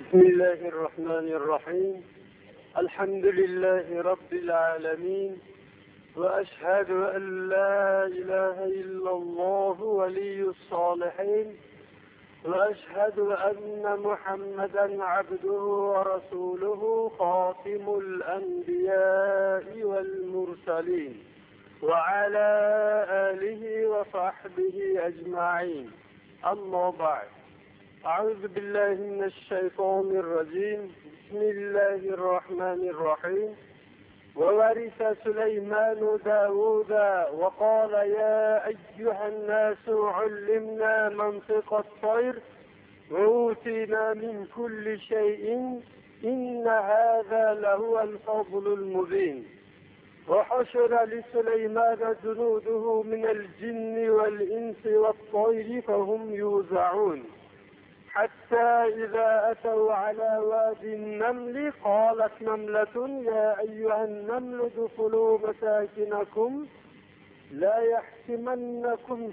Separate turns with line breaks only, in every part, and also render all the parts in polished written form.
بسم الله الرحمن الرحيم. الحمد لله رب العالمين، وأشهد أن لا إله إلا الله ولي الصالحين، وأشهد أن محمدا عبده ورسوله خاتم الأنبياء والمرسلين، وعلى آله وصحبه أجمعين. أما بعد، أعوذ بالله من الشيطان الرجيم. بسم الله الرحمن الرحيم. وورث سليمان داود وقال يا أيها الناس علمنا منطق الطير وأوتينا من كل شيء إن هذا لهو الفضل المبين. وحشر لسليمان جنوده من الجن والإنس والطير فهم يوزعون، حتى إذا أتوا على وادي النمل قالت نملة يا أيها النمل ادخلوا مساكنكم لا يحطمنكم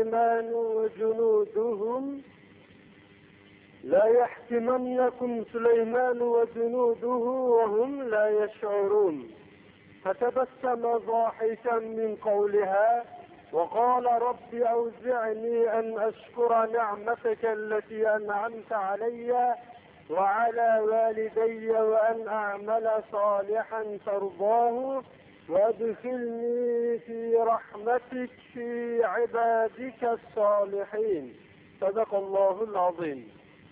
سليمان وجنوده وهم لا يشعرون. فتبسم ضاحكا من قولها وقال رب أوزعني أن أشكر نعمتك التي أنعمت علي وعلى والدي وأن أعمل صالحا ترضاه وادخلني في رحمتك في عبادك الصالحين. صدق الله العظيم.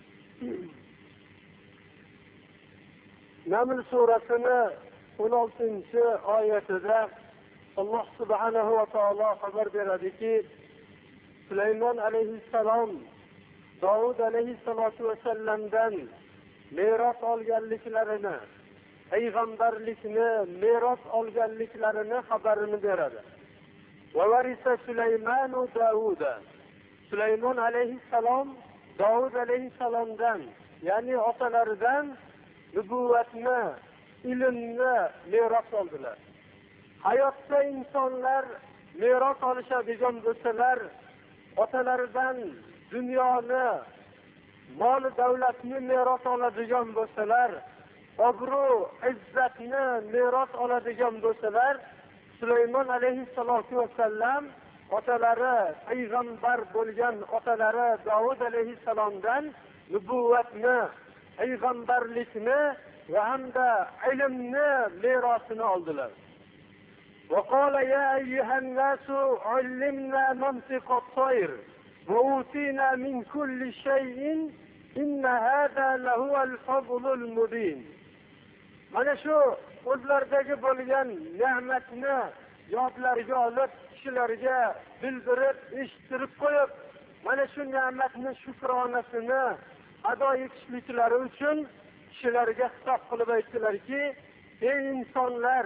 نمل سورتنا 16 آية Allah subhanahu va taolo xabar beradiki, Sulaymon alayhissalom Davud alayhissalotu vasallamdan meros olganliklarini, payg'ambarlikni meros olganliklarini xabarini beradi. Va varisa Sulaymanu Davuda. Sulaymon alayhissalom Davud alayhissalomdan, ya'ni otalaridan nubuvvatni, ilmni meros oldilar. Hayotda insonlar meros olishadigan bo'lsalar, otalaridan dunyoni, mol davlatni meros oladigan bo'lsalar, obro' izzatni meros oladigan bo'lsalar, Sulaymon alayhissalatu vassallam otalari payg'ambar bo'lgan otalari Davud alayhissalomdan nubuvvatni, payg'ambarlikni va hamda ilmni merosini oldilar. وقال يا أيها الناس علمنا منطق الطير وأوتينا من كل شيء إن هذا لهو الفضل المبين. Mana shu o'zlaridagi bo'lgan ne'matni yodlariga olib, kishilarga bildirib, eshittirib qo'yib, mana shu ne'matni shukronasini ado etishliklari uchun kishilarga xitob qilib aytdilarki, ey insonlar,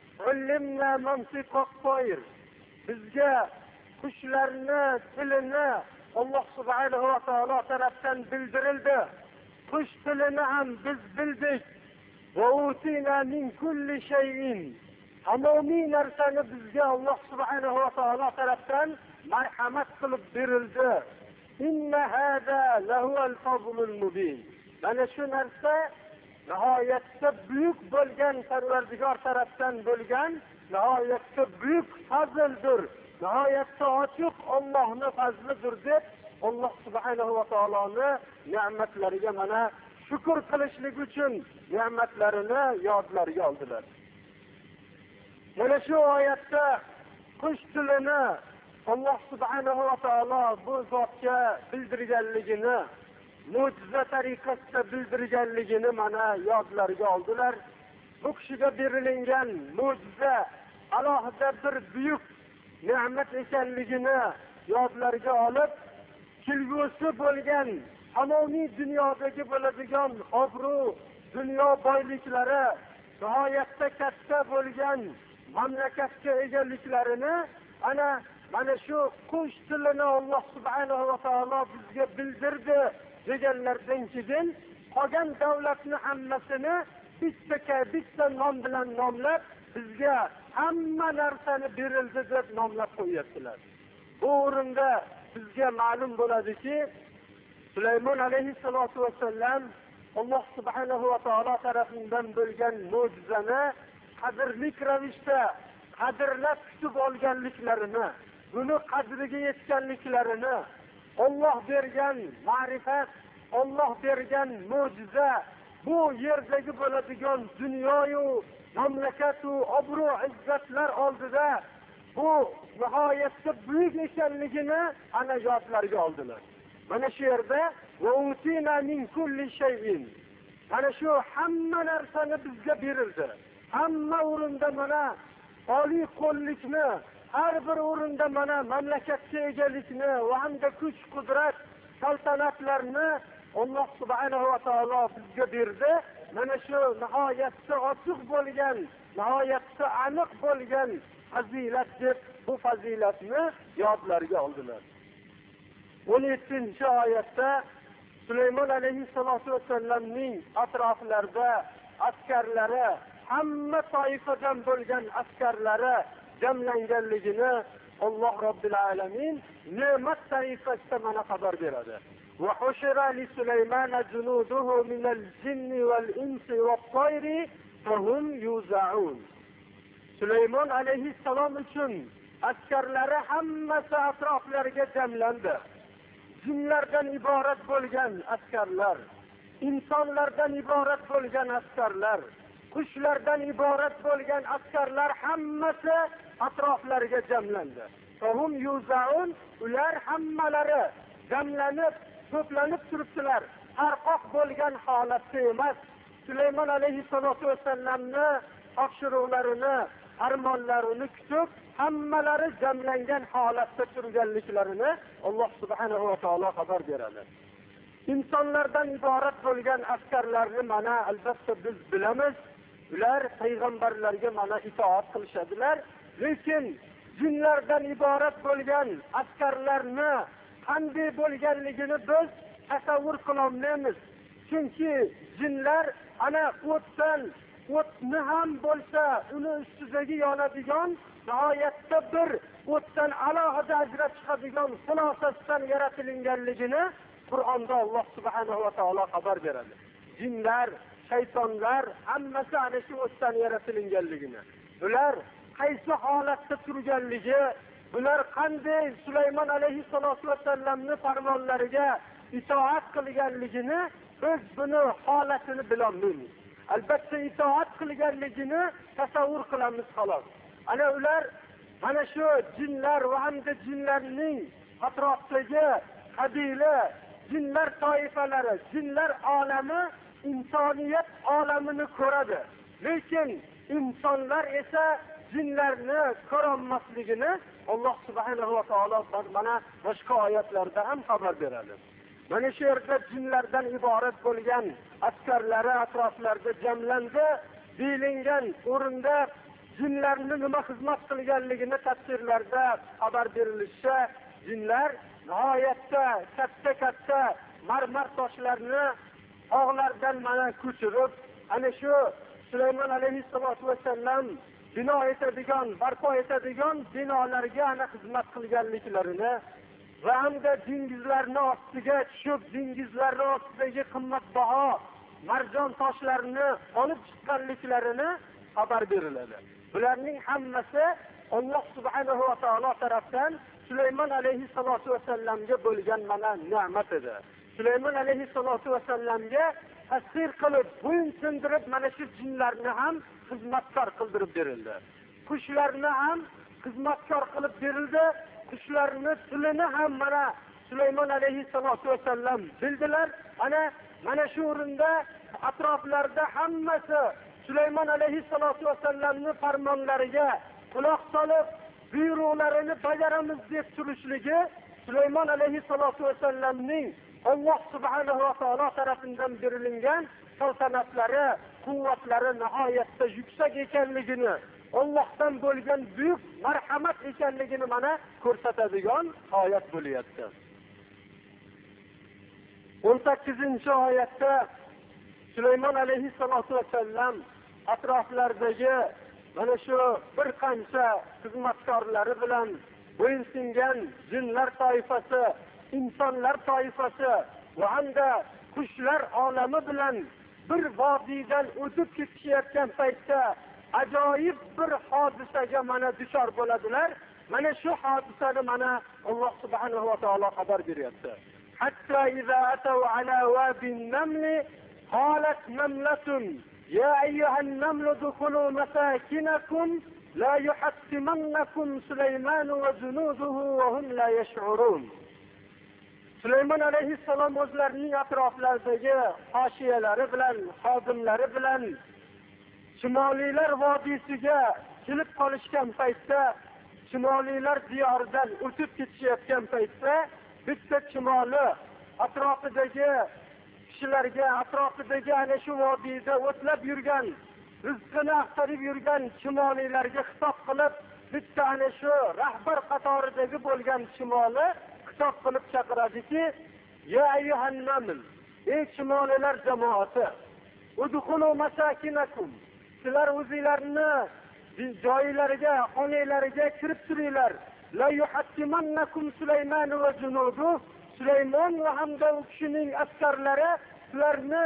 bizga qushlarni tilini Alloh subhanahu va taolo tarafdan bildirildi. Qush tilini ham biz bildik. Tamomiy narsani bizga Alloh subhanahu va taolo tarafdan marhamat qilib berildi. Inna hada lahuval fazlul mubin. Mana shu narsa nihoyatda buyuk bo'lgan Parvardigor tarafdan bo'lgan nihoyatda buyuk fazldir. Nihoyatda ochiq Allohning fazlidir deb Alloh subhanahu va taoloni ne'matlariga mana shukr qilishlik uchun ne'matlarini yodlariga oldilar. Mana shu oyatda qush tilini Alloh subhanahu va taolo bu zotga bildirganligini, mo'jiza tariqasida bildirganligini mana yodlariga oldilar. Bu kishiga berilgan mo'jiza alohida bir buyuk ne'mat ekanligini yodlariga olib, kelgusi bo'lgan tamomiy dunyodagi bo'ladigan obro', dunyo boyliklari, nihoyatda katta bo'lgan mamlakatga egaliklarini mana shu qush tilini Alloh subhanahu va taolo bizga bildirdi deganlardan keyin qolgan davlatni hammasini bitta nom bilan nomlab bizga hamma narsani berildi deb nomlab qo'yaptilar. Bu o'rinda bizga ma'lum bo'ladiki, Sulaymon alayhissalatu vassalam Alloh subhanahu va taolo tarafidan bo'lgan mo'jizani qadrli ravishda qadrlab kutib olganliklarini, buni qadriga yetganliklarini, Alloh bergan ma'rifat, Alloh bergan mo'jiza, bu yerdagi bo'ladigan dunyoyu mamlakatu obro' izzatlar oldida bu nihoyatda buyuk ekanligini ana yodlarga oldilar. Mana shu yerda "Va'utina min kulli shay'in", mana shu hamma narsani bizga berildi. Hamma o'rinda mana oliy qo'llikni, har bir o'rinda mana mamlakatga egalikni va hamda kuch, qudrat, saltanatlarni Alloh subhanahu va taolo bizga berdi. Mana shu nihoyatda ochiq bo'lgan, nihoyatda aniq bo'lgan fazilat deb bu fazilatni yodlarga oldilar. 17-oyatda Sulaymon alayhissalatu vassalamning atroflarida askarlari, hamma toifadan bo'lgan askarlari jamlanganligini Alloh Robbil alamin ne'mat toifasida mana xabar beradi. Wa hushira li Sulaymana junuduhu min al-jinni wal-insi wat-tayri fahum yuza'un. Sulaymon alayhissalom uchun askarlari hammasi atroflariga jamlandi. Jinlardan iborat bo'lgan askarlar, insonlardan iborat bo'lgan askarlar, qushlardan iborat bo'lgan askarlar hammasi atroflariga jamlandi. Fahum yuzaun, ular hammalari jamlanib, to'planib turibdilar. Tarqoq bo'lgan holatda emas. Sulaymon alayhissalatu vassalamni topshiriqlarini, farmonlarini kutib, hammalari jamlangan holatda turganliklarini Alloh subhanahu va taolo xabar beradi. İnsonlardan iborat bo'lgan askarlarni mana albatta biz bilamiz. Ular payg'ambarlarga mana itoat qilishadilar. Lekin jinlardan iborat bo'lgan askarlarni qanday bo'lganligini biz tasavvur qila olmaymiz. Chunki jinlar ana o'tni ham bo'lsa, uni ustidagi yonadigan nihoyatda bir o'tdan alohida ajrab chiqadigan xulosasidan yaratilganligini Qur'onda Alloh subhanahu va taolo xabar beradi. Jinlar, shaytonlar hammasi ana shu o'tdan yaratilganligini, ular qaysi holatda turganligi, bular qanday Sulaymon alayhissalatu vasallamning farmonlariga itoat qilganligini biz buni holatini bilolmaymiz. Albatta itoat qilganligini tasavvur qilamiz xolos. Ana ular mana shu jinlar va hamda jinlarning atrofidagi qabila, jinlar toifalari, jinlar olami insoniyat olamini ko'radi. Lekin insonlar esa jinlarni ko'rolmasligini Alloh subhanahu va taolo mana boshqa oyatlarda ham xabar beradi. Mana shu yerda jinlardan iborat bo'lgan askarlari atroflarida jamlandi, deyilgan o'rinda jinlarni nima xizmat qilganligini tafsirlarda xabar berilishicha, jinlar nihoyatda katta marmar toshlarni tog'lardan mana ko'chirib, ana shu Sulaymon alayhissalatu vasallam bino etadigan, barpo etadigan binolarga ana xizmat qilganliklarini va hamda dengizlarning ostiga tushib, dengizlarning ostidagi qimmatbaho marjon toshlarini olib chiqqanliklarini xabar beriladi. Bularning hammasi Alloh subhanahu va taolo tomonidan Sulaymon alayhissalatu vasallamga bo'lgan mana ne'mat edi. Sulaymon alayhissalatu vasallamga tasir qilib, bo'yin sindirib mana shu jinlarni ham xizmatkor qildirib berildi. Qushlarni ham xizmatkor qilib berildi. Qushlarni tilini ham mana Sulaymon alayhissalatu vasallam bildilar. Mana shu o'rinda atroflarda hammasi Sulaymon alayhissalatu vasallamning farmonlariga quloq solib, buyruqlarini bajaramiz deb turishligi Sulaymon alayhissalatu vasallamning Alloh subhanahu va taolo tomonidan berilgan saltanatlari, quvvatlari nihoyatda yuksak ekanligini, Allohdan bo'lgan buyuk marhamat ekanligini mana ko'rsatadigan oyat bo'lyapti. 18-oyatda Sulaymon alayhissalatu vasallam atroflaridagi mana shu bir qancha xizmatkorlari bilan bo'yinsingan jinlar toifasi, insonlar toifasi va hamda qushlar olami bilan bir vodiydan o'tib ketishayotgan paytda ajoyib bir hodisaga mana duchor bo'ladilar. Mana shu hodisani mana Alloh subhanahu va taolo xabar beryapti. Hatta iza ataw ala wadin naml qalat namlatun ya ayyuhan namlu dukhulu masakinakum la yuhattimannakum Sulaymanu wa junuduhu wa hum la yash'urun. Sulaymon alayhissalom o'zlarining atroflaridagi hoshiyalari bilan, xodimlari bilan Shimoliylar vodiysiga kelib qolishgan paytda, Shimoliylar diyoridan o'tib ketishayotgan paytda bitta chimoli atrofidagi kishilarga, atrofidagi ana shu vodiyda o'tlab yurgan, rizqini axtarib yurgan Shimoliylarga xitob qilib, bitta ana shu rahbar qatoridagi bo'lgan chimoli xitob qilib chaqiradiki, ya ayyuhan naml, ey Shimoliylar jamoati, udkhulu masakinakum, sizlar o'zinglarni joylariga, xonalariga kirib turinglar. La yuhattimannakum Sulaymanu va junuduhu, Sulaymon va hamda u kishining askarlari sizlarni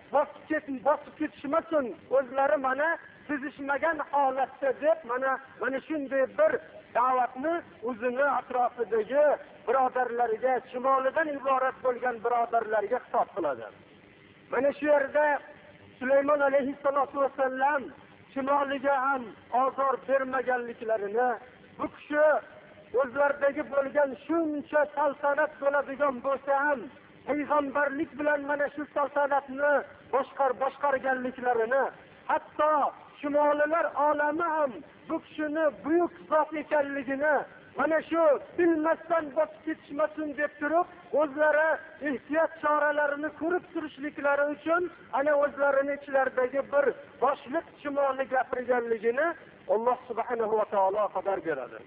bosib ketishmasin, o'zlari mana sezishmagan holatda deb mana shunday bir da'vatni o'zini atrofidagi birodarlariga, shimolidan iborat bo'lgan birodarlarga xitob qiladi. Mana shu yerda Sulaymon alayhissalatu vasallam shimoliga ham ozor bermaganliklarini, bu kishi o'zlaridagi bo'lgan shuncha saltanat bo'ladigan bo'lsa ham payg'ambarlik bilan mana shu saltanatni boshqarganliklarini, hatto shimolilar olami ham bu kishini buyuk zot ekanligini mana shu bilmasdan bosib ketishmasin deb turib, o'zlari ehtiyot choralarini ko'rib turishliklari uchun ana o'zlarini ichlaridagi bir boshliq shimoli gapirganligini Alloh subhanahu va taolo xabar beradi.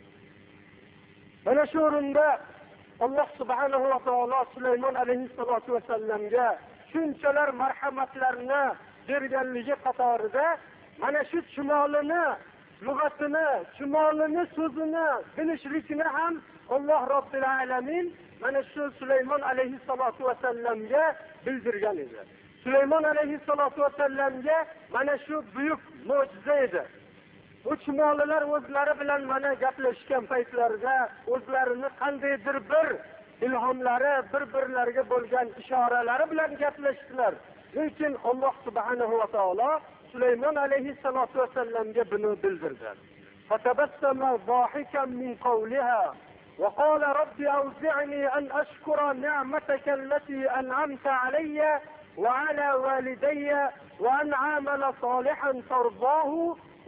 Mana shu o'rinda Alloh subhanahu va taolo Sulaymon alayhissalatu vasallamga shunchalar marhamatlarni berganligi qatorida mana shu shimolini, lug'atini, shimolini, so'zini bilishlikni ham Alloh robbil alamin mana shu Sulaymon alayhissalatu vasallamga bildirgan edi. Sulaymon alayhissalatu vasallamga mana shu buyuk mo'jiza edi. Bu shimolilar o'zlari bilan mana gaplashgan paytlarida o'zlarini qandaydir bir ilhomlari, bir-birlariga bo'lgan ishoralari bilan gaplashdilar. Lekin Alloh subhanahu va taolo Sulaymon alayhissalatu vasallamga buni bildirdi. Fatabassama zahikan min qawliha wa qala robbi awzi'ni an ashkura ni'mataka allati an'amta alayya wa ala walidayya wa an a'mala salihan tardahu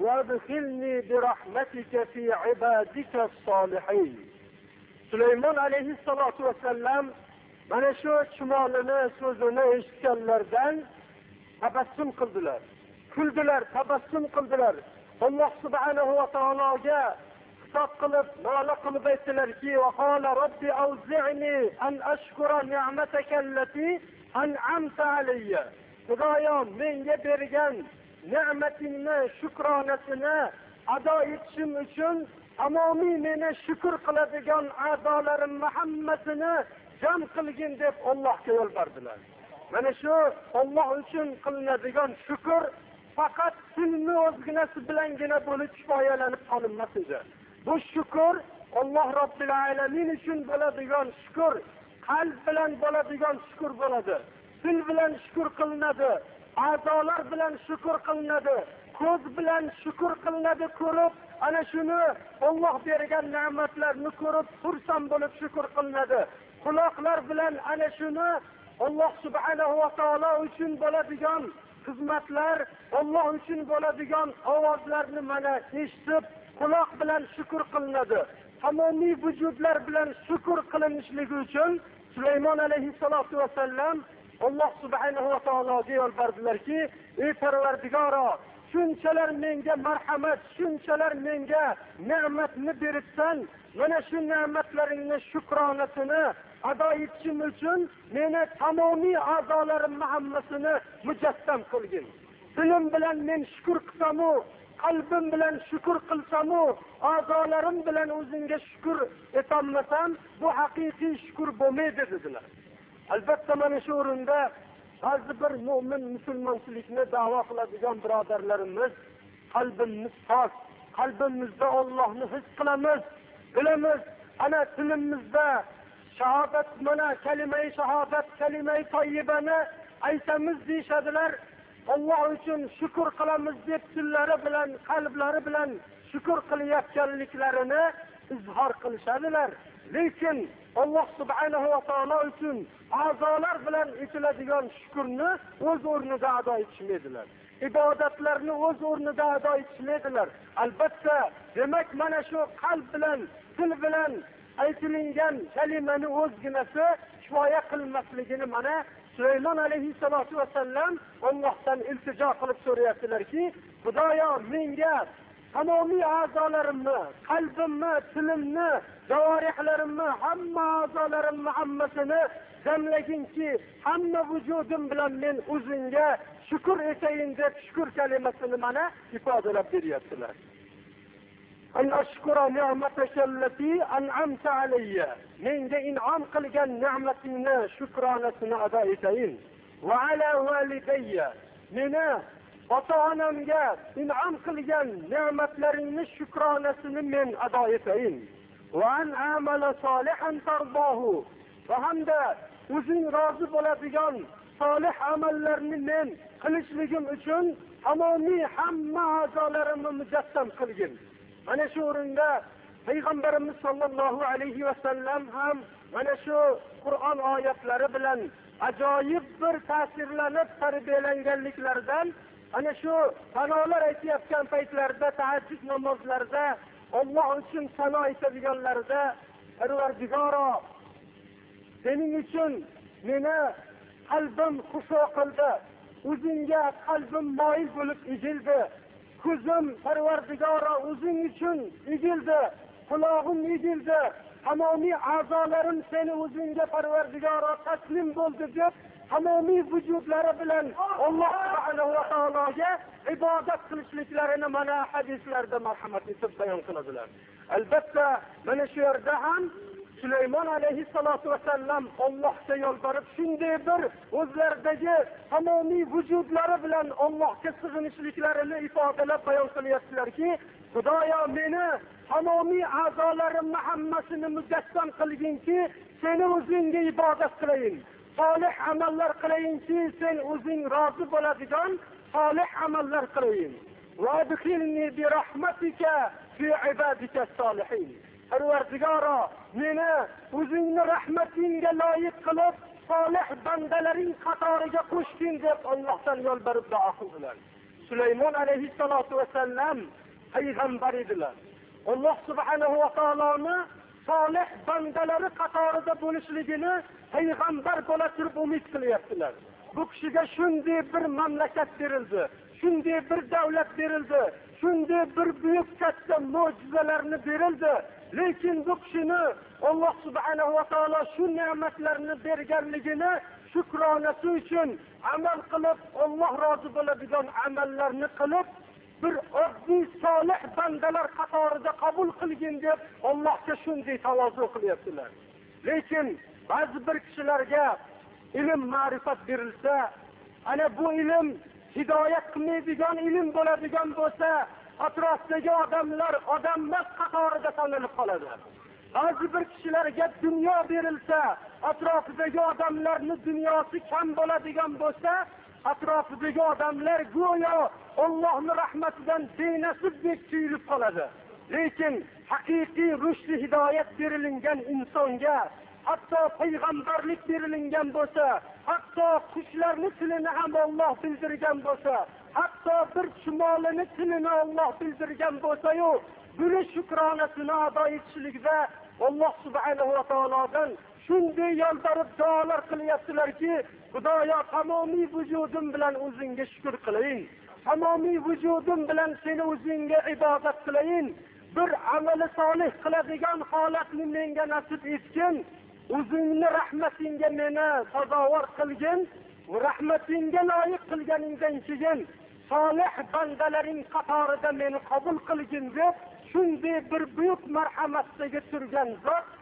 وادخلني برحمتك في عبادك الصالحين. Sulaymon alayhissalatu vasallam mana shu shimolini so'zini eshitganlardan tabassum qildilar. Kuldilar, tabassum qildilar. Alloh subhanahu va taologa xitob qilib, nola qilib aytdilarki: "Va qala robbi awzi'ni an ashkura ni'mataka allati an'amta alayya." Xudoyim, menga bergan ne'matingni shukronasini ado etishim uchun tamomiy meni shukr qiladigan a'zolarimni hammasini jam qilgin deb Allohga yo'lbardilar. Mana shu Alloh uchun qilinadigan shukr faqat tilni o'zginasi bilangina bo'lib kifoyalanib qolinmas edi. Bu shukr Alloh robbil alamin uchun bo'ladigan shukr, qalb bilan bo'ladigan shukr bo'ladi. Til bilan shukr qilinadi. A'zolar bilan shukr qilinadi, ko'z bilan shukr qilinadi, ko'rib, ana shuni Alloh bergan ne'matlarni ko'rib, xursand bo'lib shukr qilinadi. Quloqlar bilan ana shuni Alloh subhanahu va taolo uchun bo'ladigan xizmatlar, Alloh uchun bo'ladigan ovozlarni mana eshitib, quloq bilan shukr qilinadi. Tamomiy vujudlar bilan shukr qilinishligi uchun Sulaymon alayhissalatu vasallam Alloh subhanahu va taologa yo'lbardilarki: "Ey Parvardigoro, shunchalar menga marhamat, shunchalar menga ne'matni beribsan, mana shu ne'matlaringni shukronasini ado etishim uchun meni tamomiy a'zolarimni hammasini mujassam qilgin. Dilim bilan men shukr qilsam-u, qalbim bilan shukr qilsam-u, a'zolarim bilan o'zingga shukr etolmasam, bu haqiqiy shukr bo'lmaydi" dedilar. Albatta mana shu o'rinda ba'zi bir mu'min musulmonchilikni da'vo qiladigan birodarlarimiz qalbimiz pok, qalbimizda Allohni his qilamiz, bilamiz, ana tilimizda shahodat, mana kalima-i shahodat, kalima-i toyyibani aytamiz deyshadilar. Alloh uchun shukr qilamiz deb tillari bilan, qalblari bilan shukr qilayotganliklarini izhor qilishadilar. Lekin Alloh subhanahu va taolo uchun a'zolar bilan etiladigan shukrni o'z o'rnida ado etishmaydilar. Ibodatlarni o'z o'rnida ado etishmaydilar. Albatta, demak mana shu qalb bilan, til bilan aytilingan kalimani o'zginasi kifoya qilmasligini mana Sulaymon alayhissalatu vassalam Allohdan iltijo qilib so'rayaptilarki, Xudoyo, menga tamomiy a'zolarimni, qalbimni, tilimni, javorihlarimni, hamma a'zolarimni hammasini jamlaginki, hamma vujudim bilan men o'zingga shukr etayin deb shukr kalimasini mana ifodalab beryaptilar. An ashkura ni'mataka allati an'amta alayya. Menga in'om qilgan ne'matingni shukronasini ado etayin. Va ala walidayya. Meni ota-onamga in'om qilgan ne'matlaringni shukronasini men ado etayin. Va an amala solihan tardahu. Va hamda o'zing rozi bo'ladigan solih amallarni men qilishligim uchun tamomiy hamma a'zolarimni mujassam qilgin. Mana shu o'rinda Payg'ambarimiz sollallohu alayhi va sallam ham mana shu Qur'on oyatlari bilan ajoyib bir ta'sirlanib tarbiyalanganliklaridan ana shu sanolar aytayotgan paytlarda, tahajjud namozlarida Alloh uchun sano aytadiganlarida, Parvardigoro, sening uchun meni qalbim xusho qildi, o'zingga qalbim moyil bo'lib egildi, ko'zim Parvardigoro o'zing uchun egildi, qulog'im egildi, tamomiy a'zolarim seni o'zingga Parvardigoro taslim bo'ldi deb tamomiy vujudlari bilan Alloh subhanahu va taologa ibodat qilishliklarini mana hadislarda marhamat etib bayon qiladilar. Albatta, mana shu yerda ham Sulaymon alayhissalatu vasallam Allohga yolborib shunday bir o'zlaridagi tamomiy vujudlari bilan Allohga sig'inishliklarini ifodalab bayon qilyaptilarki, Xudoyo, meni tamomiy a'zolarimni hammasini mujassam qilginki, seni o'zingga ibodat qilayin. Solih amallar qilayinki, sen o'zing rozi bo'ladigan solih amallar qilayin. Va adkhilni bi rahmatika fi ibadika solihin. Parvardigoro, meni o'zingni rahmatingga loyiq qilib, solih bandalaring qatoriga qo'shgin deb Allohdan yo'lbarib duo qildilar. Sulaymon alayhissalatu vasallam payg'ambar edilar. Alloh subhanahu va taoloni solih bandalari qatorida bo'lishligini payg'ambar bo'la turib umid qilyaptilar. Bu kishiga shunday bir mamlakat berildi, shunday bir davlat berildi, shunday bir buyuk katta mo'jizalarni berildi. Lekin bu kishini Alloh subhanahu va taolo shu ne'matlarni berganligini shukronasi uchun amal qilib, Alloh rozi bo'ladigan amallarni qilib, bir oddiy solih bandalar qatorida qabul qilgin deb Allohga shunday tavozu qilyaptilar. Lekin ba'zi bir kishilarga ilm, ma'rifat berilsa, ana bu ilm hidoyat qilmaydigan ilm bo'ladigan bo'lsa, atrofdagi odamlar odammas qatorida sanalib qoladi. Ba'zi bir kishilarga dunyo berilsa, atrofidagi odamlarning dunyosi kam bo'ladigan bo'lsa, atrofidagi odamlar go'yo Allohning rahmatidan benasibdek tuyulib qoladi. Lekin haqiqiy rushdi hidoyat berilingan insonga, hatto payg'ambarlik berilingan bo'lsa, hatto qushlarning tilini ham Alloh bildirgan bo'lsa, hatto bir chumolining tilini Alloh bildirgan bo'lsa-yu, buni shukronasini ado etishlikda Alloh subhanahu va taolodan shunday yolborib duolar qilyaptilarki, Xudoyo, tamomiy vujudim bilan o'zingga shukr qilayin. Tamomiy vujudim bilan seni o'zingga ibodat qilayin. Bir amali solih qiladigan holatni menga nasib etgin. O'zingni rahmatingga meni sazovor qilgin. Rahmatingga loyiq qilganingdan keyin solih bandalaring qatorida meni qabul qilgin deb shunday bir buyuk marhamatdagi turgan zot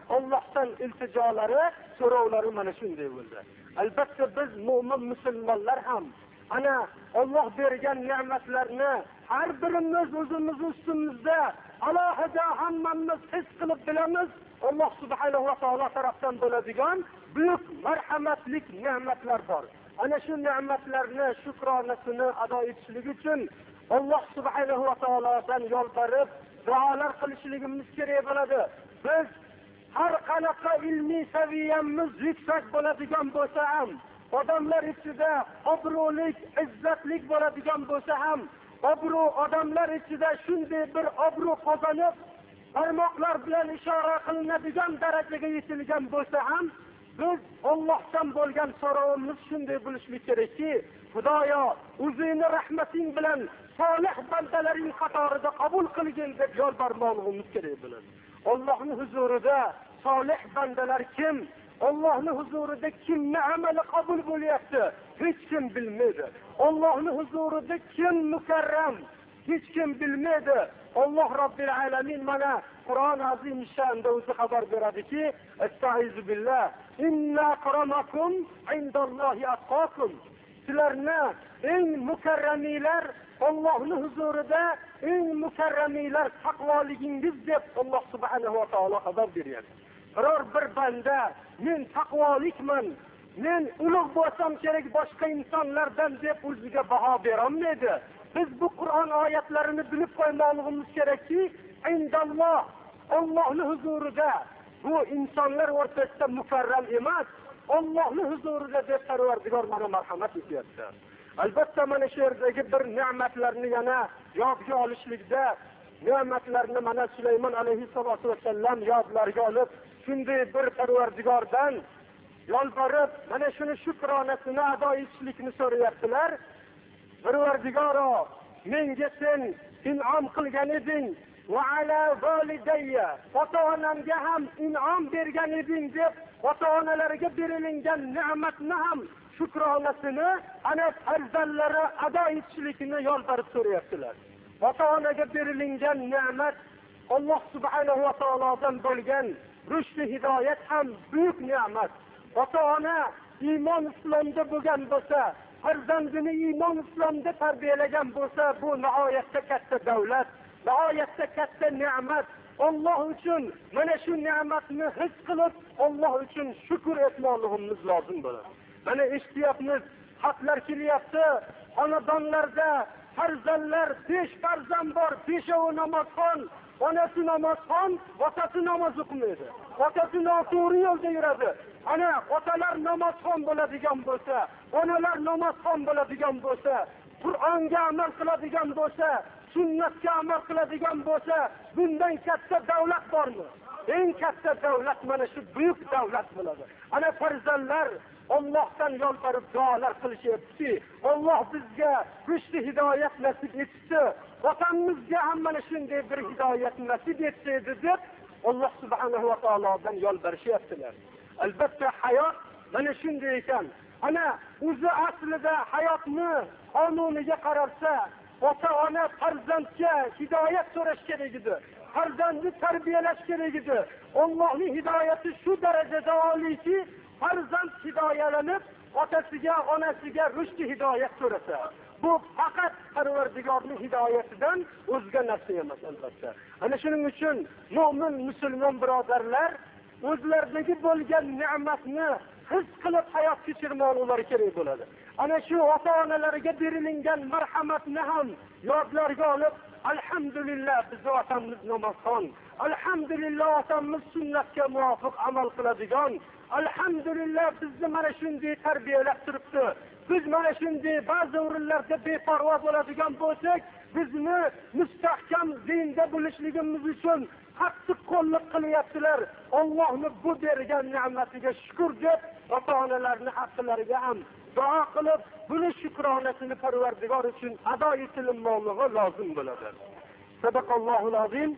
Allohdan iltijolari, so'rovlari mana shunday bo'ldi. Albatta biz mu'min musulmonlar ham ana Alloh bergan ne'matlarni har birimiz o'zimiz ustimizda alohida hammamiz his qilib bilamiz. Alloh subhanahu va taolo tarafdan bo'ladigan buyuk marhamatlik ne'matlar bor. Ana shu ne'matlarni shukronasini ado etishlik uchun Alloh subhanahu va taolodan yolborib duolar qilishligimiz kerak bo'ladi. Biz har qanaqa ilmiy saviyamiz yuksak bo'ladigan bo'lsa ham, odamlar ichida obro'lik, izzatlik bo'ladigan bo'lsa ham, obro' odamlar ichida shunday bir obro' qozonib, barmoqlar bilan ishora qilinadigan darajaga yetilgan bo'lsa ham, biz Allohdan bo'lgan so'rovimiz shunday bo'lishlik kerakki, Xudoyo, o'zingni rahmating bilan solih bandalaring qatorida qabul qilgin deb yolbormoqligimiz kerak bo'ladi. Allohning huzurida solih bandalar kim? Allohning huzurida kimning amali qabul bo'lyapti? Hech kim bilmaydi. Allohning huzurida kim mukarram? Hech kim bilmaydi. Alloh Robbil alamin mana Qur'on azim shanda o'zi xabar beradiki, Estaizu billah, inna akramakum indallohi atqakum. Sizlarni eng mukarramilar Allohning huzurida eng mukarramilar taqvoligingiz deb Alloh subhanahu va taolo xabar beryapti. Biror bir banda men taqvolikman, men ulug' bo'lsam kerak boshqa insonlardan deb o'ziga baho berolmaydi. Biz bu Qur'on oyatlarini bilib qo'ymoqligimiz kerakki, indalloh, Allohning huzurida bu insonlar o'rtasida mukarram emas, Allohning huzurida deb Parvardigor mana marhamat etyapti. Albatta mana shu yerdagi bir ne'matlarni yana yodga olishlikda, ne'matlarni mana Sulaymon alayhissalatu vasallam yodlarga olib, shunday bir Parvardigordan yolborib, mana shuni shukronasini ado etishlikni so'rayaptilar. Parvardigoro, menga sen in'om qilgan eding, va ala validayya, ota-onamga ham in'om bergan eding deb, ota-onalariga berilgan ne'matni ham shukronasini ana farzandlari ado etishlikni yolborib so'rayaptilar. Ota-onaga berilgan ne'mat Alloh subhanahu va taolodan bo'lgan rushd hidoyat ham buyuk ne'mat. Ota-ona iymon islomda bo'lgan bo'lsa, farzandini iymon islomda tarbiyalagan bo'lsa, bu nihoyatda katta davlat, nihoyatda katta ne'mat. Alloh uchun mana shu ne'matni his qilib, Alloh uchun shukr etmoqligimiz lozim bo'ladi. Mana eshityapmiz, xatlar kelyapti, xonadonlarda farzandlar 5 farzand bor, 5ovi namozxon, onasi namozxon, otasi namoz o'qimaydi. Otasi noto'g'ri yo'lda yuradi. Ana otalar namozxon bo'ladigan bo'lsa, onalar namozxon bo'ladigan bo'lsa, Qur'onga amal qiladigan bo'lsa, sunnatga amal qiladigan bo'lsa, bundan katta davlat bormi? Eng katta davlat mana shu buyuk davlat bo'ladi. Ana farzandlar Allohdan yolborib duolar qilishyapti. Alloh bizga rushd hidoyat nasib etsin. Vatanimizga ham mana shunday bir hidoyat nasib etsin deb Alloh subhanahu va taolodan yolborishyaptilar. Albatta hayot mana shunday ekan. Ana o'zi aslida hayotni qonuniga qaralsa, ota-ona farzandga hidoyat so'rash kerak edi. Farzandni tarbiyalash kerak edi. Allohning hidoyati shu darajada oliyki, farzand hidoyalanib, otasiga, onasiga rushd hidoyat so'rasa, bu faqat Parvardigorning hidoyatidan o'zga narsa emas albatta. Ana shuning uchun mu'min musulmon birodarlar o'zlaridagi bo'lgan ne'matni his qilib hayot kechirmoqlari kerak bo'ladi. Ana shu ota-onalariga berilgan marhamatni ham yodlarga olib, alhamdulillah bizni otamiz namozxon, alhamdulillah otamiz sunnatga muvofiq amal qiladigan, alhamdulillah bizni mana shunday tarbiyalab turibdi. Biz mana shunday ba'zi o'rinlarda beparvo bo'ladigan bo'lsak, bizni mustahkam dinda bo'lishligimiz uchun qattiq qo'llik qilyaptilar. Allohning bu bergan ne'matiga shukr deb, ota-onalarning haqqlariga ham duo qilib, buni shukronasini Parvardigor uchun ado etilmoqligi lozim bo'ladi. Sadaqallohul azim.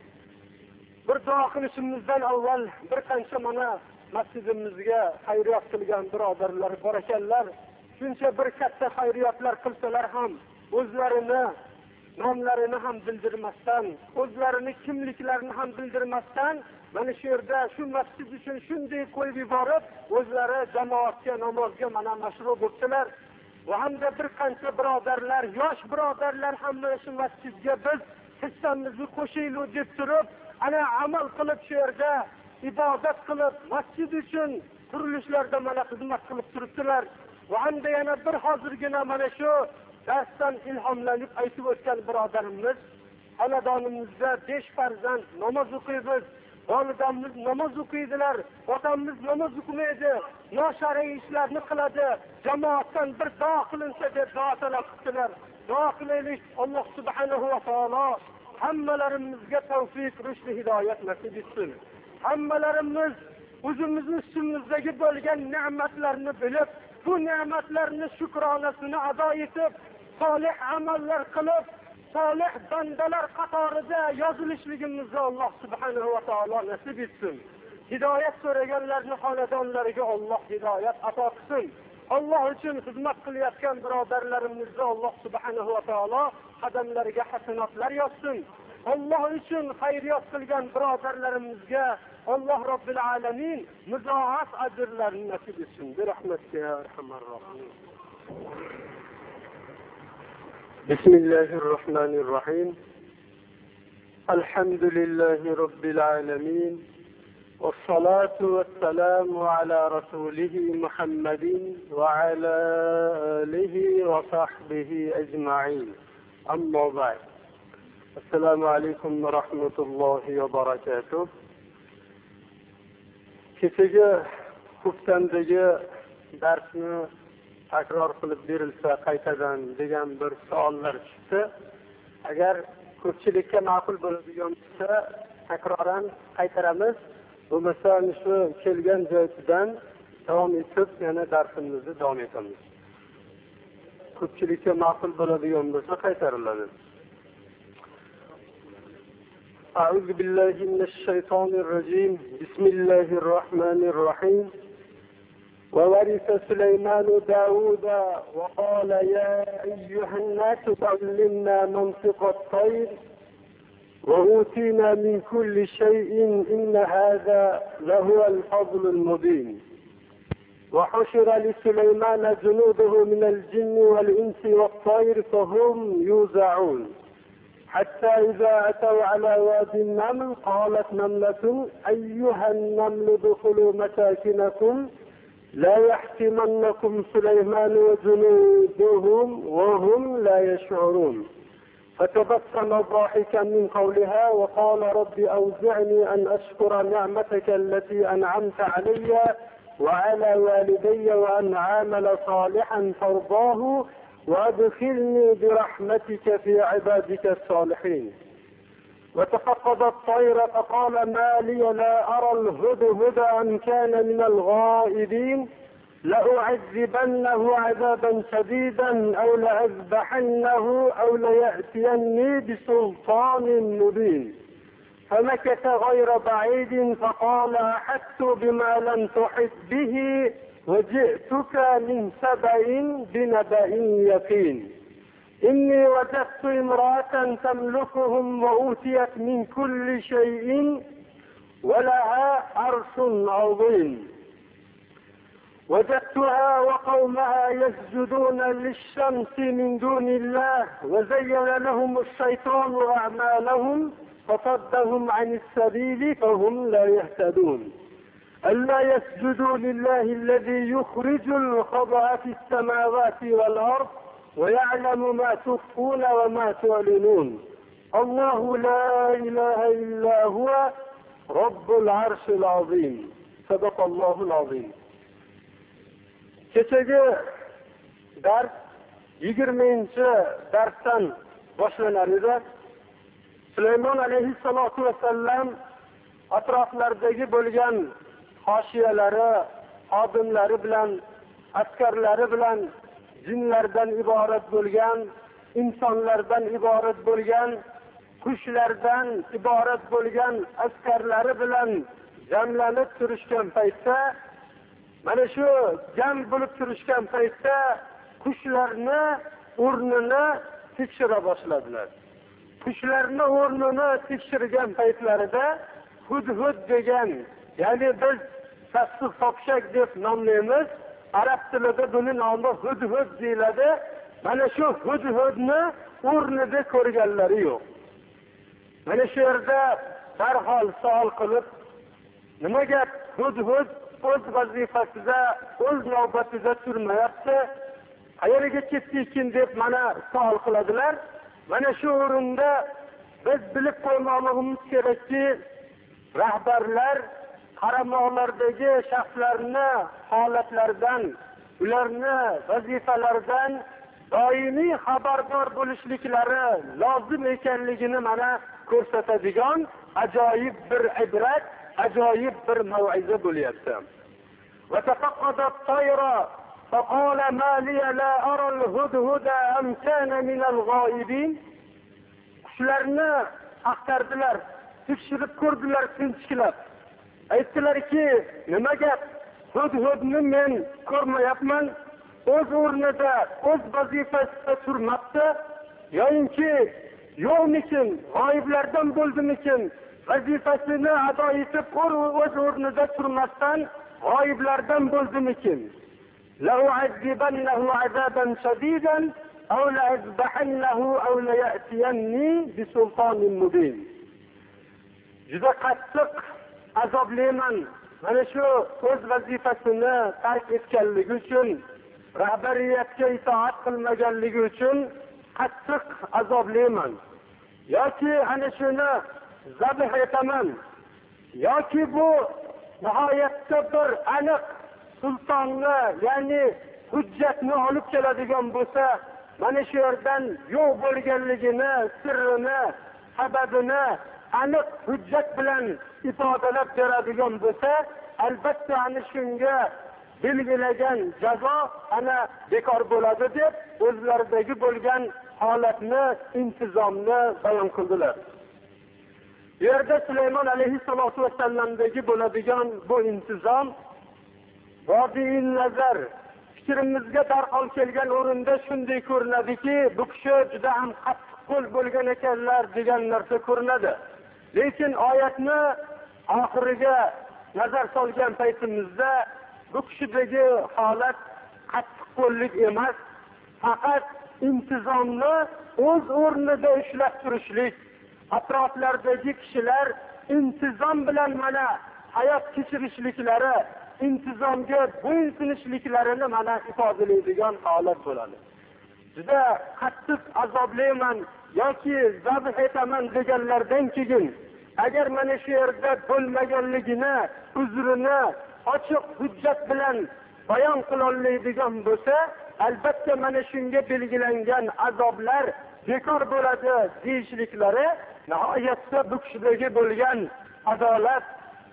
Bir duo qilishimizdan avval bir qancha mana masjidimizga xayriyat qilgan birodarlar bor ekanlar. Shuncha bir katta xayriyatlar qilsalar ham o'zlarini nomlarini ham bildirmasdan, o'zlarini kimliklarini ham bildirmasdan mana shu yerda shu masjid uchun shunday qo'yib yuborib, o'zlari jamoatga namozga mana mashru bo'ldilar. Va hamda bir qancha birodarlar, yosh birodarlar ham mana shu masjidga biz hissamizni qo'shaylik deb turib, ana amal qilib shu yerda ibodat qilib, masjid uchun qurilishlarda mana xizmat qilib turibdilar. Va hamda yana bir hozirgina mana shu darsdan ilhomlanib aytib o'tgan birodarimiz, xonadonimizda 5 farzand namoz o'qiymiz, volidamiz namoz o'qiydilar, otamiz namoz o'qimaydi, noshar'iy ishlarni qiladi, jamoatdan bir duo qilinsa deb duo talab qildilar. Duo qilaylik, Alloh subhanahu va taolo hammalarimizga tavfiq, rushd, hidoyat nasib etsin. Hammalarimiz o'zimizning ustimizdagi bo'lgan ne'matlarni bilib, bu ne'matlarni shukronasini ado etib, solih amallar qilib, solih bandalar qatorida yozilishligimizni Alloh subhanahu va taolo nasib etsin. Hidoyat so'raganlarning xonadonlariga Alloh hidoyat ato qilsin. Alloh uchun xizmat qilayotgan birodarlarimizga Alloh subhanahu va taolo qadamlariga hasanatlar yozsin. Alloh uchun xayriyat qilgan birodarlarimizga Alloh Robbil alamin muzoaf ajrlarni nasib etsin. Bi rahmatika ya arhamar rohim. Bismillahirrahmanirrahim. Alhamdulillahi Rabbil alamin. والصلاة والسلام على رسوله محمد وعلى آله وصحبه أجمعين. أما بعد. السلام عليكم ورحمة الله وبركاته. Kechagi xuftamdagi darsni takror qilib berilsa qaytadan degan bir savollar chiqdi. Agar ko'pchilikka ma'qul bo'ladigan bo'lsa, takroran qaytaramiz. Bo'lmasa, shu kelgan joydan davom etib, yana darsimizni davom etamiz. Ko'pchilikka ma'qul bo'ladigan bo'lsa qaytariladi. أعوذ بالله من الشيطان الرجيم. بسم الله الرحمن الرحيم. وورث سليمان داود وقال يا أيها الناس علمنا منطق الطير وأوتينا من كل شيء إن هذا لهو الفضل المبين. وحشر لسليمان جنوده من الجن والإنس والطير فهم يوزعون حتى إذا أتوا على واد النمل قالت نملة أيها النمل ادخلوا مساكنكم لا يحطمنكم سليمان وجنودهم وهم لا يشعرون. فتبسم ضاحكا من قولها وقال رب أوزعني أن أشكر نعمتك التي أنعمت علي وعلى والدي وأن أعمل صالحا ترضاه وأدخلني برحمتك في عبادك الصالحين. وتفقد الطير فقال ما لي لا أرى الهدهد أم كان من الغائبين لأعذبنه عذابا شديدا أو لأذبحنه أو ليأتيني بسلطان مبين. فمكث غير بعيد فقال أحدت بما لم تحط به وجئتك من سبأ بنبأ يقين. إني وجدت امرأة تملكهم وأوتيت من كل شيء ولها عرش عظيم. وجدتها وقومها يسجدون للشمس من دون الله وزين لهم الشيطان أعمالهم فصدهم عن السبيل فهم لا يهتدون. ألا يسجدوا لله الذي يخرج الخبأ في السماوات والأرض ويعلم ما تخفون وما تعلنون. الله لا إله إلا هو رب العرش العظيم. صدق الله العظيم. Kechagi dars 20-darsdan boshlanar edi. Sulaymon alayhissalatu vassalam atroflaridagi bo'lgan hoshiyalari, xodimlari bilan, askarlari bilan jinlardan iborat bo'lgan, insonlardan iborat bo'lgan, qushlardan iborat bo'lgan askarlari bilan jamlanib turishgan paytda, mana shu jam bo'lib turishgan paytda qushlarni o'rnini tekshira boshladilar. qushlarni o'rnini tekshirgan paytlarida hudhud degan, ya'ni biz sassiq topshak deb nomlaymiz, arab tilida buni nomi hudhud deyiladi. Mana shu hudhudni o'rnida ko'rganlari yo'q. Mana shu yerda darhol savol qilib, nimaga hudhud o'z vazifasida, o'z navbatida turmayapti, qayerga ketdi deb mana savol qiladilar. Mana shu o'rinda biz bilib qo'ymoqligimiz kerakki, rahbarlar qaramoqlardagi shaxslarni holatlaridan, ularni vazifalaridan doimiy xabardor bo'lishliklari lozim ekanligini mana ko'rsatadigan ajoyib bir ibrat, ajoyib bir mav'iza bo'lyapti. Va taqaqqada at-tayra faqala ma li la ara al-hudhuda am kana min al-ghaibin. Qushlarni aqtardilar, tekshirib ko'rdilar sinchiklab. Aytdilarki, nima gap? Hudhudni men ko'rmayapman. O'z o'rnida, o'z vazifasida turmoqda, yo'inki yo'qmikin, g'oyiblardan bo'ldimikin, vazifasini ado etib o'z o'rnida turmasdan g'oyiblardan bo'ldimikin. La u'azibannahu 'azaban shadidan aw la azbahannahu aw la ya'tiyanni bi sultanin mubin. Juda qattiq azoblayman. Mana shu o'z vazifasini tark etganligi uchun, rahbariyatga itoat qilmaganligi uchun qattiq azoblayman. Yoki ana shuni zabh etaman. Yoki bu nihoyatda bir aniq sultonni, ya'ni hujjatni olib keladigan bo'lsa, mana shu yerdan yo'q bo'lganligini, sirrini, sababini aniq hujjat bilan ifodalab beradigan bo'lsa, albatta ana shunga belgilagan jazo ana bekor bo'ladi deb o'zlaridagi bo'lgan holatni, intizomni bayon qildilar. Bu yerda Sulaymon alayhissalatu vasallamdagi bo'ladigan bu intizom vodiy nazar fikrimizga darhol kelgan o'rinda shunday ko'rinadiki, bu kishi juda ham qattiq qo'l bo'lgan ekanlar degan narsa ko'rinadi. Lekin oyatni oxiriga nazar solgan paytimizda bu kishidagi holat qattiq qo'llik emas, faqat intizomni o'z o'rnida ushlab turishlik, atroflardagi kishilar intizom bilan mana hayot kechirishliklari, intizomga bo'ysunishliklarini mana ifodalaydigan holat bo'ladi. Juda qattiq azoblayman yoki zabh etaman deganlardan keyin agar mana shu yerda bo'lmaganligini, uzrini ochiq hujjat bilan bayon qila oladigan bo'lsa, albatta mana shunga belgilangan azoblar bekor bo'ladi deyishliklari nihoyatda bu kishidagi bo'lgan adolat,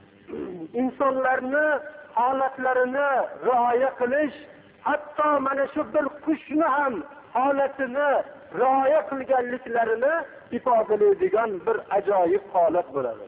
insonlarni holatlarini rioya qilish, hatto mana shu bir qushni ham holatini rioya qilganliklarini ifodalaydigan bir ajoyib holat bo'ladi.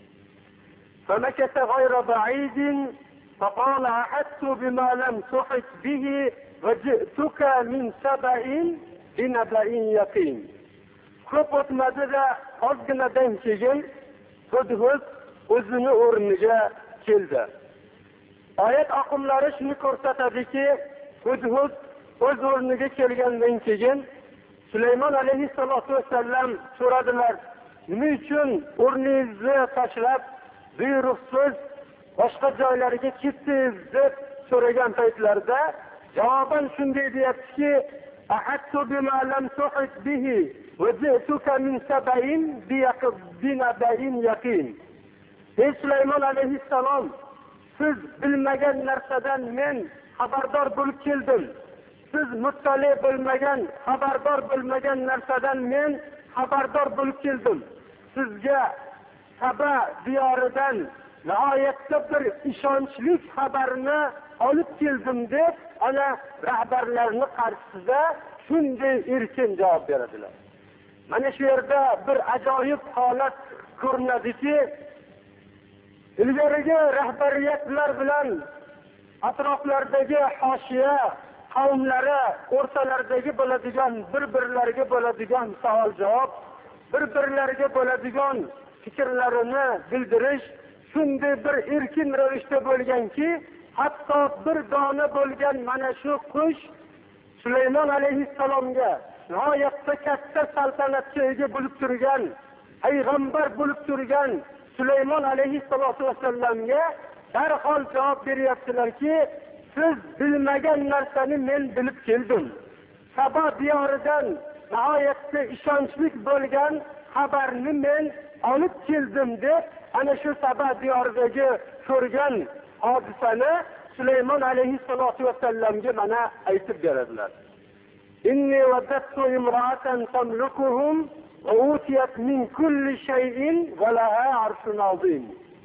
فمكث غير بعيد فقال أحدت بما لم تحط به وجئتك من سبأ بنبأ يقين. Ko'p o'tmadi-da, ozginadan keyin hudhud o'zini o'rniga keldi. Oyat oqimlari shuni ko'rsatadiki, hudhud o'z o'rniga kelgandan keyin Sulaymon alayhissalatu vasallam so'radilar, nima uchun o'rningizni tashlab buyruqsiz boshqa joylarga ketdingiz deb so'ragan paytlarida javoban shunday deyaptiki, ahattu bima lam tuhit bihi va ji'tuka min sab'in binaba'in yaqin. Ey Sulaymon alayhissalom, siz bilmagan narsadan men xabardor bo'lib keldim. Siz muttali bo'lmagan, xabardor bo'lmagan narsadan men xabardor bo'lib keldim. Sizga Saba diyoridan nihoyatda bir ishonchli xabarni olib keldim deb ana rahbarlarni qarshisida shunday erkin javob beradilar. Mana shu yerda bir ajoyib holat ko'rinadiki, ilgarigi rahbariyatlar bilan atroflardagi hoshiya qavmlari o'rtalaridagi bo'ladigan bir-birlariga bo'ladigan savol-javob bir-birlariga bo'ladigan fikrlarini bildirish shunday bir erkin ravishda bo'lganki, hatto bir dona bo'lgan mana shu qush Sulaymon alayhissalomga nihoyatda katta saltanatga ega bo'lib turgan, payg'ambar bo'lib turgan Sulaymon alayhissalatu vassallamga darhol javob beryaptilarki, siz bilmagan narsani men bilib keldim. Saba diyoridan nihoyatda ishonchli bo'lgan xabarni men olib keldim deb, ana shu Saba diyoridagi ko'rgan hodisani Sulaymon alayhissalatu vassallamga mana aytib beradilar. Inni wajadtu imra'atan tamlikuhum wa utiyat min kulli shay'in wa laha 'arshun 'azim.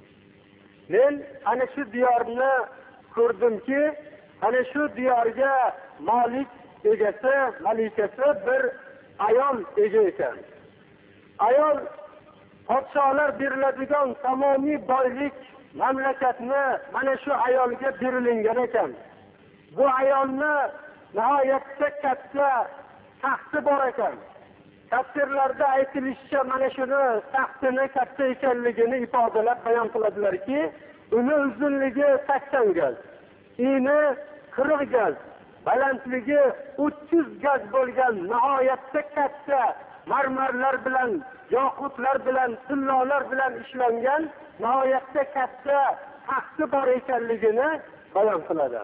Men ana shu diyorni ko'rdimki, ana shu diyorga malik egasi, malikasi bir ayol ega ekan. Ayol podsholar beriladigan tamomiy boylik mamlakatni mana shu ayolga berilingan ekan. Bu ayolni nihoyatda katta taxti bor ekan. Tafsirlarda aytilishicha mana shuni taxtini katta ekanligini ifodalab bayon qiladilarki, uni uzunligi 80 gaz, eni 40 gaz, balandligi 300 gaz bo'lgan nihoyatda katta marmarlar bilan, yoqutlar bilan, tillolar bilan ishlangan nihoyatda katta taxti bor ekanligini bayon qiladi.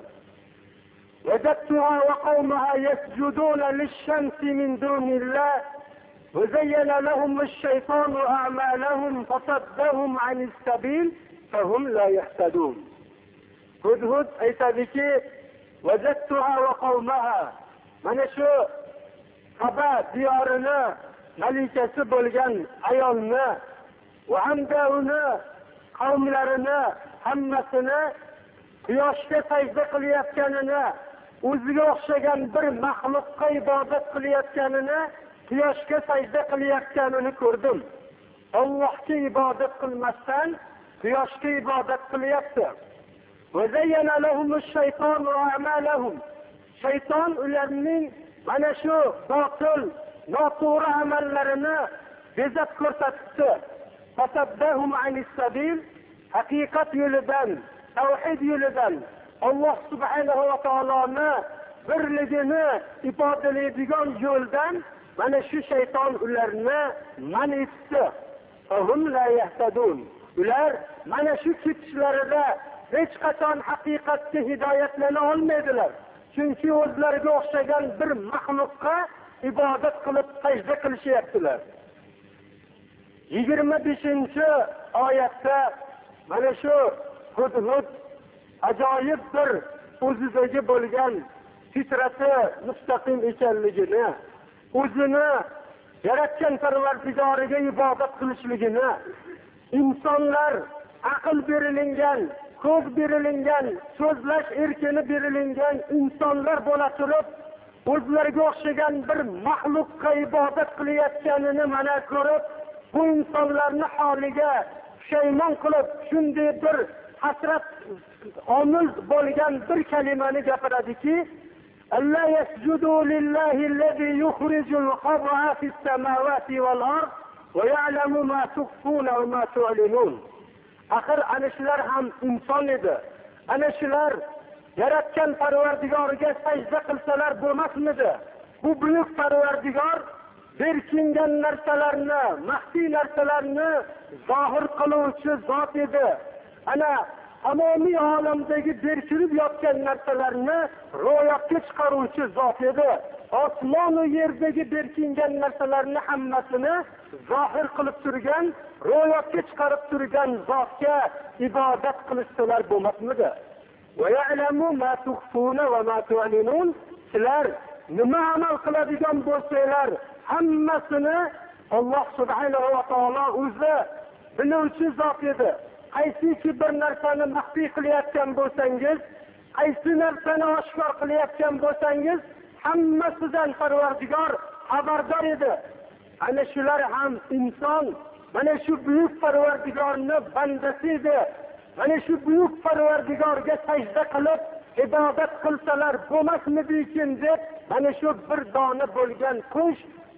وجدتها وقومها يسجدون للشمس من دون الله وزين لهم الشيطان أعمالهم فصدهم عن السبيل فهم لا يهتدون. هدهد aytadiki, وجدتها وقومها, mana shu Saba diyorini malikasi bo'lgan ayolni va hamda uni qavmlarini hammasini quyoshga sajda qilayotganini, o'ziga o'xshagan bir maxluqqa ibodat qilayotganini, quyoshga sajda qilayotganini ko'rdim. Allohga ibodat qilmasdan quyoshga ibodat qilyapti. وَزَيَّنَ لَهُمُ الشَّيْطَانُ أَعْمَالَهُمْ. Shayton ularning mana shu botil, noto'g'ri amallarini bezab ko'rsatdi. فَصَدَّهُمْ عَنِ السَّبِيلِ. Haqiqat yo'lidan, tavhid yo'lidan, Alloh subhanahu va taoloni birligini ifodalaydigan yo'ldan mana shu shayton ularni man etdi. فَهُمْ لَا يَهْتَدُونَ. Ular mana shu ketishlarida hech qachon haqiqatga hidoyatlana olmaydilar. Chunki o'zlariga o'xshagan bir maxluqqa ibodat qilib sajda qilishyaptilar. 25-oyatda mana shu Hudhud ajoyib bir o'zidagi bo'lgan fitrati mustaqim ekanligini, o'zini yaratgan Parvardigoriga ibodat qilishligini, insonlar aql berilingan, ko'z berilingan, so'zlash erkini berilingan insonlar bo'la turib, o'zlariga o'xshagan bir maxluqqa ibodat qilayotganini mana ko'rib, bu insonlarni holiga pushaymon qilib, shunday bir hasrat omil bo'lgan bir kalimani gapiradiki, alla yasjudu lillahi allazi yukhrijul khab'a fis samawati wal ard va ya'lamu ma tukhfuna va ma tu'linun. Axir ana shular ham inson edi. Ana shular yaratgan Parvardigoriga sajda qilsalar bo'lmasmidi? Bu buyuk Parvardigor berkingan narsalarni, maxfiy narsalarni zohir qiluvchi zot edi. Ana tamomiy olamdagi berkilib yotgan narsalarni ro'yobga chiqaruvchi zot edi. Osmon va yerdagi berkingan narsalarni hammasini zohir qilib turgan, ro'yobga chiqarib turgan zotga ibodat qilishsalar bo'lmasmidi? Va ya'lamu ma tukhfuna va ma tu'linun. Sizlar nima amal qiladigan bo'lsanglar, hammasini Alloh subhanahu va taolo o'zi biluvchi zot edi. Qaysiki bir narsani maxfiy qilayotgan bo'lsangiz, qaysi narsani oshkor qilayotgan bo'lsangiz, hammasidan Parvardigor xabardor edi. Ana shular ham inson, mana shu buyuk Parvardigorni bandasi edi. Mana shu buyuk Parvardigorga sajda qilib ibodat qilsalar bo'lmasmidikin deb, mana shu bir dona bo'lgan qush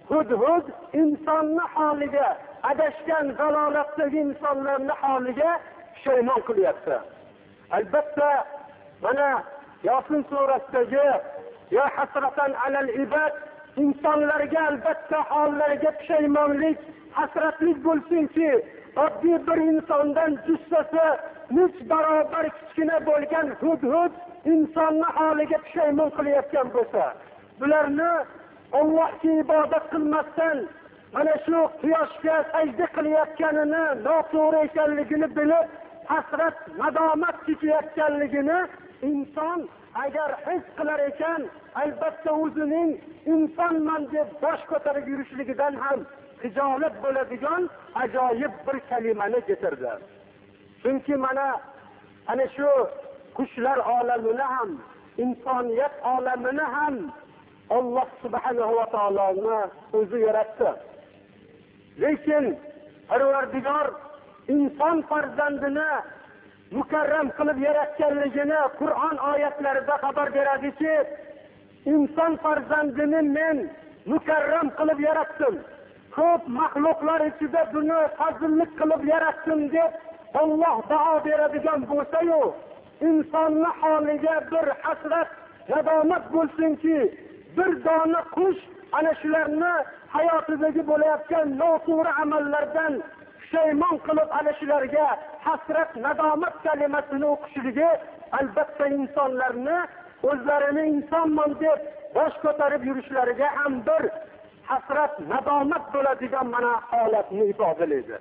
hudhud insonni holiga, adashgan zalolatdagi insonlarning holiga pushaymon qilyapti. Albatta mana Yosin surasidagi ya hasratan alal ibad, insonlarga albatta hollariga pushaymonlik, hasratlik bo'lsinki, oddiy bir insondan jussasi 3 barobar kichkina bo'lgan hudhud insonni holiga pushaymon qilayotgan bo'lsa, bularni Allohga ibodat qilmasdan mana shu quyoshga sajda qilayotganini, noto'g'ri ekanligini bilib, hasrat, nadomat chekayotganligini inson agar his qilar ekan, albatta o'zining insonman deb bosh ko'tarib yurishligidan ham hijolat bo'ladigan ajoyib bir kalimani keltirdi. Chunki mana ana shu qushlar olamini ham, insoniyat olamini ham Alloh subhanahu va taoloni o'zi yaratdi. Lekin Parvardigor inson farzandini mukarram qilib yaratganligini Qur'on oyatlarida xabar beradiki, inson farzandini men mukarram qilib yaratdim. Ko'p mahluqlar ichida buni fazillik qilib yaratdim deb Alloh da'vo beradigan bo'lsa-yu, insonni holiga bir hasrat, nadomat bo'lsinki, bir dona qush ana shularni hayotidagi bo'layotgan noto'g'ri amallardan pushaymon qilib ana shularga hasrat, nadomat kalimasini o'qishligi albatta insonlarni o'zlarini insonman deb bosh ko'tarib yurishlariga ham bir hasrat, nadomat bo'ladigan mana holatni ifodalaydi.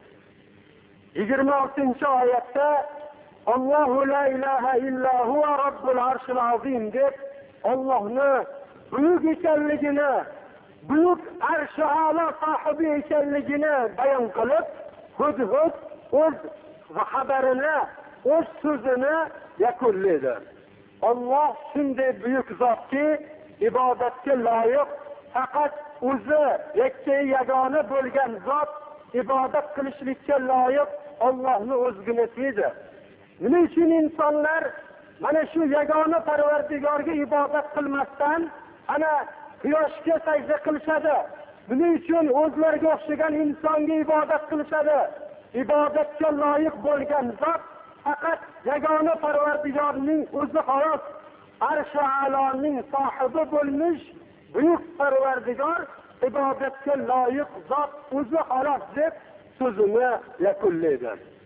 26-oyatda Allohu la ilaha illa huva robbul arshil azim deb Allohni buyuk ekanligini, buyuk arsh-i a'lo sohibi ekanligini bayon qilib, hudhud o'z xabarini, o'z so'zini yakunlaydi. Alloh shunday buyuk zotki, ibodatga loyiq, faqat o'zi yakkai yagona bo'lgan zot, ibodat qilishlikka loyiq Allohning o'zginasidir. Nima uchun insonlar mana shu yagona Parvardigorga ibodat qilmasdan ana quyoshga sajda qilishadi? Buning uchun o'zlariga o'xshagan insonga ibodat qilishadi. Ibodatga loyiq bo'lgan zot faqat yagona Parvardigorning o'zi xolos, arsh-i a'loning sohibi bo'lmish buyuk Parvardigor, ibodatga loyiq zot o'zi xolos deb so'zini yakunlaydi.